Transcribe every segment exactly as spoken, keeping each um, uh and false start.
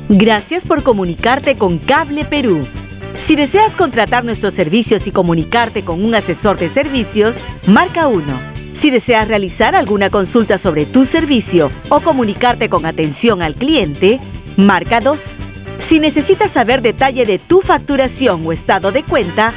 Gracias por comunicarte con Cable Perú. Si deseas contratar nuestros servicios y comunicarte con un asesor de servicios, marca uno. Si deseas realizar alguna consulta sobre tu servicio o comunicarte con atención al cliente, marca dos. Si necesitas saber detalle de tu facturación o estado de cuenta,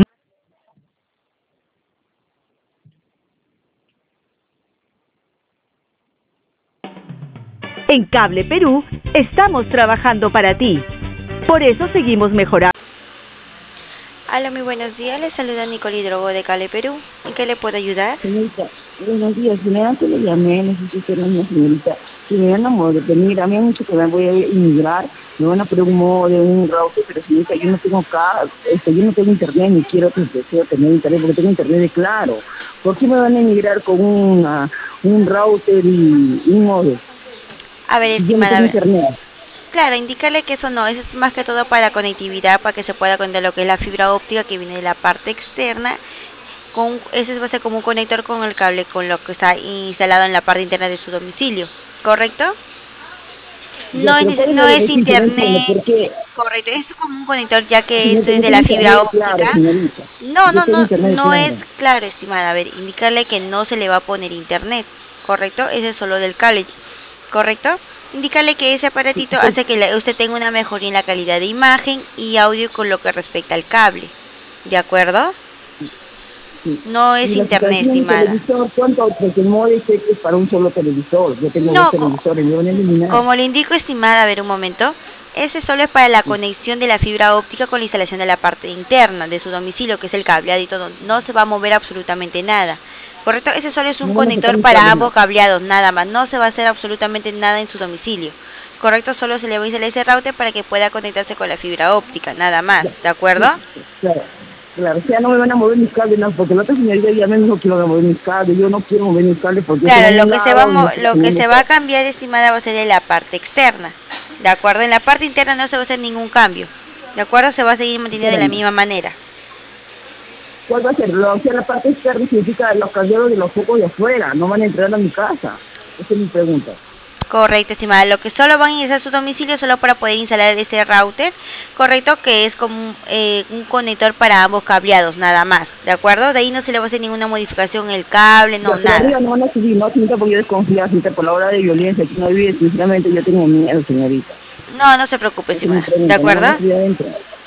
en Cable Perú estamos trabajando para ti. Por eso seguimos mejorando. Hola, muy buenos días. Les saluda Nicole Hidrogo de Cable Perú. ¿En qué le puedo ayudar? Señorita, buenos días. Señorita, le llamé, no sé si usted es una señorita. Si me dan amor, de mira, a mí mucho que me voy a inmigrar, me van a poner un modo de un router, pero señorita, yo no tengo acá, este, yo no tengo internet, ni quiero, deseo tener internet, porque tengo internet de Claro. ¿Por qué me van a inmigrar con una, un router y un modem? A ver, Si yo no estimada, tengo a ver. internet. Claro, indicarle que eso no, eso es más que todo para conectividad, para que se pueda conectar lo que es la fibra óptica que viene de la parte externa. Con, ese va a ser como un conector con el cable, con lo que está instalado en la parte interna de su domicilio, ¿correcto? Ya, No es, pero ¿cuál es no la es diferencia? No entiendo, internet, porque correcto, es como un conector ya que si no, eso es no de tengo la internet fibra de Claro, óptica. señorita. No, Yo no, tengo no, internet de no Claro. es claro, estimada. A ver, indicarle que no se le va a poner internet, ¿correcto? Ese es solo del cable, ¿correcto? Indicarle que ese aparatito hace que la- usted tenga una mejoría en la calidad de imagen y audio con lo que respecta al cable, ¿de acuerdo? Sí. No Y es la internet, situación del estimada. televisor, ¿cuánto? Porque el modo es es para un solo televisor. Yo tengo dos No, co- televisores, me van a eliminar. como le indico, estimada, a ver un momento. Ese solo es para la conexión de la fibra óptica con la instalación de la parte interna de su domicilio, que es el cableado y todo. No se va a mover absolutamente nada. ¿Correcto? Ese solo es un No van a sacar conector mis para cables, ambos no. cableados, nada más. No se va a hacer absolutamente nada en su domicilio. ¿Correcto? Solo se le va a instalar ese router para que pueda conectarse con la fibra óptica, nada Ya. más. ¿De acuerdo? Sí, claro. Claro, o sea, no me van a mover mis cables, no, porque la otra señorita ya me dijo que iban a mover mis cables. Yo no quiero mover mis cables porque son a Claro, lo un que se va a, lado y mo- no quiero lo que tener se va a cambiar, estimada, va a ser en la parte externa. ¿De acuerdo? En la parte interna no se va a hacer ningún cambio. ¿De acuerdo? Se va a seguir manteniendo de la misma manera. ¿Cuál va a ser? Lo, o sea, la parte externa significa los cableados de los focos de afuera, no van a entrar a mi casa. Esa es mi pregunta. Correcto, estimada. Lo que solo van a ingresar a su domicilio solo para poder instalar ese router, correcto, que es como un, eh, un conector para ambos cableados, nada más. ¿De acuerdo? De ahí no se le va a hacer ninguna modificación en el cable, no, Ya, pero nada. arriba no van a subir, no, señorita, porque yo desconfío, señorita, por la hora de violencia que no vive, sinceramente yo tengo miedo, señorita. No, no se preocupe, Esa es mi estimada. ¿De pregunta, no van acuerdo? a subir adentro.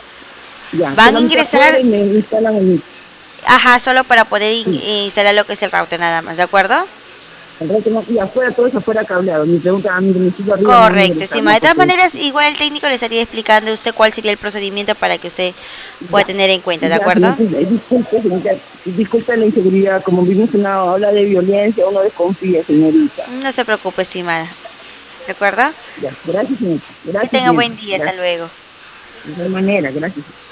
Ya, Van a solamente afuera ingresar, y me instalan en mi... ajá, solo para poder in- Sí, eh, instalar lo que es el router, nada más. ¿De acuerdo? el resto no, y afuera, todo eso afuera cableado. Mi pregunta a mi domicilio arriba no van a Correcto, ingresar, estimada. no, De todas porque... maneras, igual el técnico le estaría explicando a usted cuál sería el procedimiento para que usted pueda Ya, tener en cuenta, ¿de ya, acuerdo? señorita, eh, disculpe, señorita, disculpe la inseguridad, como vivimos en una ola de violencia, uno desconfía, señorita. No se preocupe, estimada. ¿De acuerdo? Ya, gracias, señorita, Que gracias, tenga bien, buen día. Hasta gracias, luego. de igual manera, gracias.